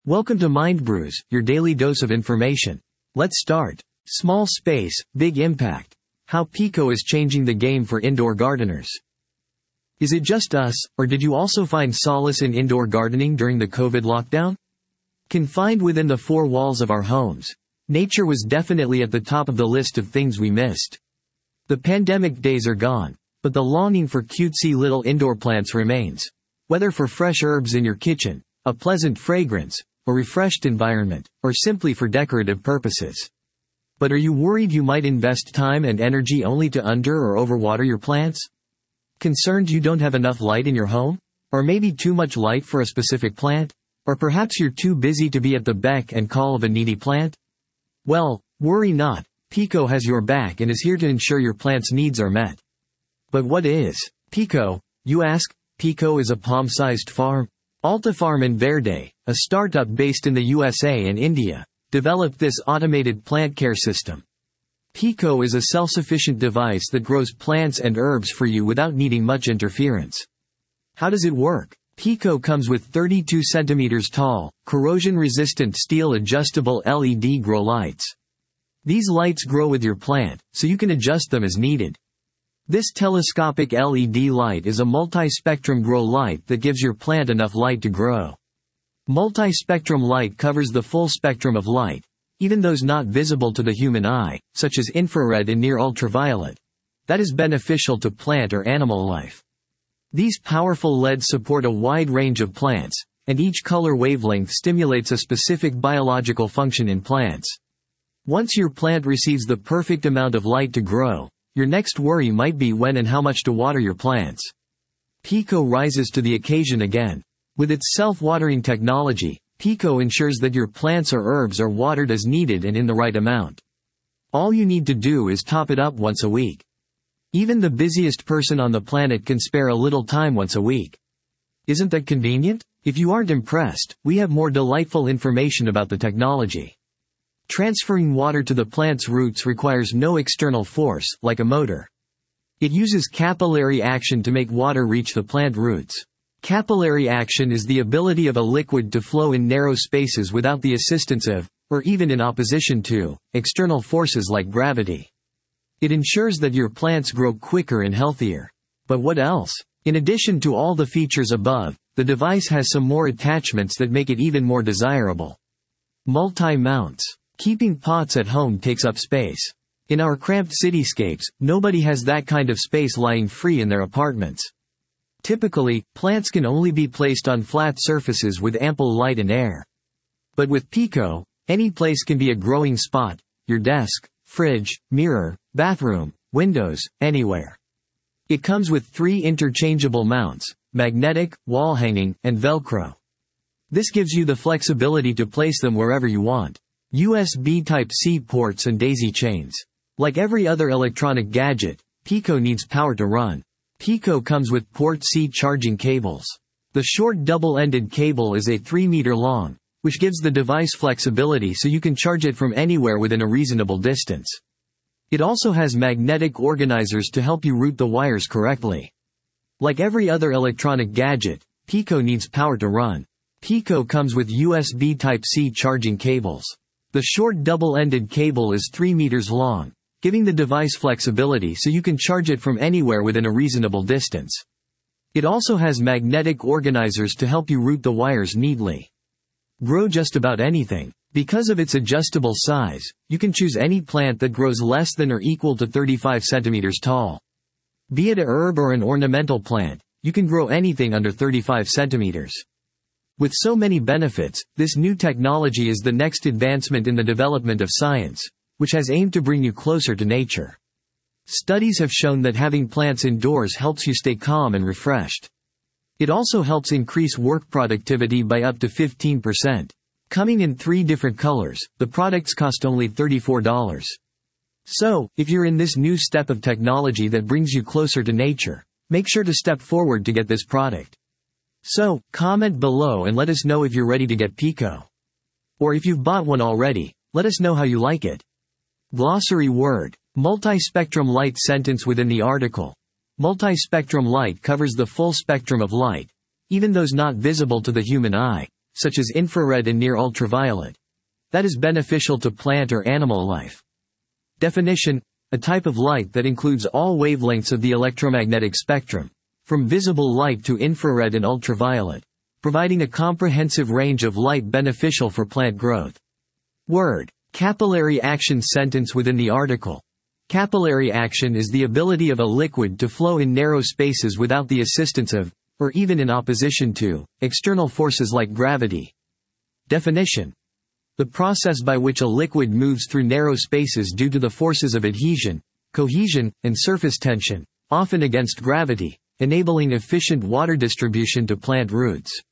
Welcome to Mind Brews, your daily dose of information. Let's start. Small space, big impact. How Pico is changing the game for indoor gardeners. Is it just us, or did you also find solace in indoor gardening during the COVID lockdown? Confined within the four walls of our homes, nature was definitely at the top of the list of things we missed. The pandemic days are gone, but the longing for cutesy little indoor plants remains. Whether for fresh herbs in your kitchen, a pleasant fragrance, a refreshed environment, or simply for decorative purposes. But are you worried you might invest time and energy only to under or overwater your plants? Concerned you don't have enough light in your home? Or maybe too much light for a specific plant? Or perhaps you're too busy to be at the beck and call of a needy plant? Well, worry not, Pico has your back and is here to ensure your plant's needs are met. But what is Pico, you ask? Pico is a palm-sized farm. Altafarm in Verde, a startup based in the USA and India, developed this automated plant care system. Pico is a self-sufficient device that grows plants and herbs for you without needing much interference. How does it work? Pico comes with 32 centimeters tall, corrosion-resistant steel adjustable LED grow lights. These lights grow with your plant, so you can adjust them as needed. This telescopic LED light is a multi-spectrum grow light that gives your plant enough light to grow. Multi-spectrum light covers the full spectrum of light, even those not visible to the human eye, such as infrared and near ultraviolet. That is beneficial to plant or animal life. These powerful LEDs support a wide range of plants, and each color wavelength stimulates a specific biological function in plants. Once your plant receives the perfect amount of light to grow, your next worry might be when and how much to water your plants. Pico rises to the occasion again. With its self-watering technology, Pico ensures that your plants or herbs are watered as needed and in the right amount. All you need to do is top it up once a week. Even the busiest person on the planet can spare a little time once a week. Isn't that convenient? If you aren't impressed, we have more delightful information about the technology. Transferring water to the plant's roots requires no external force, like a motor. It uses capillary action to make water reach the plant roots. Capillary action is the ability of a liquid to flow in narrow spaces without the assistance of, or even in opposition to, external forces like gravity. It ensures that your plants grow quicker and healthier. But what else? In addition to all the features above, the device has some more attachments that make it even more desirable. Multi-mounts. Keeping pots at home takes up space. In our cramped cityscapes, nobody has that kind of space lying free in their apartments. Typically, plants can only be placed on flat surfaces with ample light and air. But with Pico, any place can be a growing spot: your desk, fridge, mirror, bathroom, windows, anywhere. It comes with 3 interchangeable mounts: magnetic, wall hanging, and Velcro. This gives you the flexibility to place them wherever you want. USB Type-C ports and daisy chains. Like every other electronic gadget, Pico needs power to run. Pico comes with Port-C charging cables. The short double-ended cable is a 3 meter long, which gives the device flexibility so you can charge it from anywhere within a reasonable distance. It also has magnetic organizers to help you route the wires correctly. Like every other electronic gadget, Pico needs power to run. Pico comes with USB Type-C charging cables. The short double-ended cable is 3 meters long, giving the device flexibility so you can charge it from anywhere within a reasonable distance. It also has magnetic organizers to help you route the wires neatly. Grow just about anything. Because of its adjustable size, you can choose any plant that grows less than or equal to 35 centimeters tall. Be it a herb or an ornamental plant, you can grow anything under 35 centimeters. With so many benefits, this new technology is the next advancement in the development of science, which has aimed to bring you closer to nature. Studies have shown that having plants indoors helps you stay calm and refreshed. It also helps increase work productivity by up to 15%. Coming in 3 different colors, the products cost only $34. So, if you're in this new step of technology that brings you closer to nature, make sure to step forward to get this product. So, comment below and let us know if you're ready to get Pico. Or if you've bought one already, let us know how you like it. Glossary word. Multi-spectrum light sentence within the article. Multi-spectrum light covers the full spectrum of light, even those not visible to the human eye, such as infrared and near ultraviolet, that is beneficial to plant or animal life. Definition: a type of light that includes all wavelengths of the electromagnetic spectrum, from visible light to infrared and ultraviolet, providing a comprehensive range of light beneficial for plant growth. Word: capillary action sentence within the article. Capillary action is the ability of a liquid to flow in narrow spaces without the assistance of, or even in opposition to, external forces like gravity. Definition: the process by which a liquid moves through narrow spaces due to the forces of adhesion, cohesion, and surface tension, often against gravity, enabling efficient water distribution to plant roots.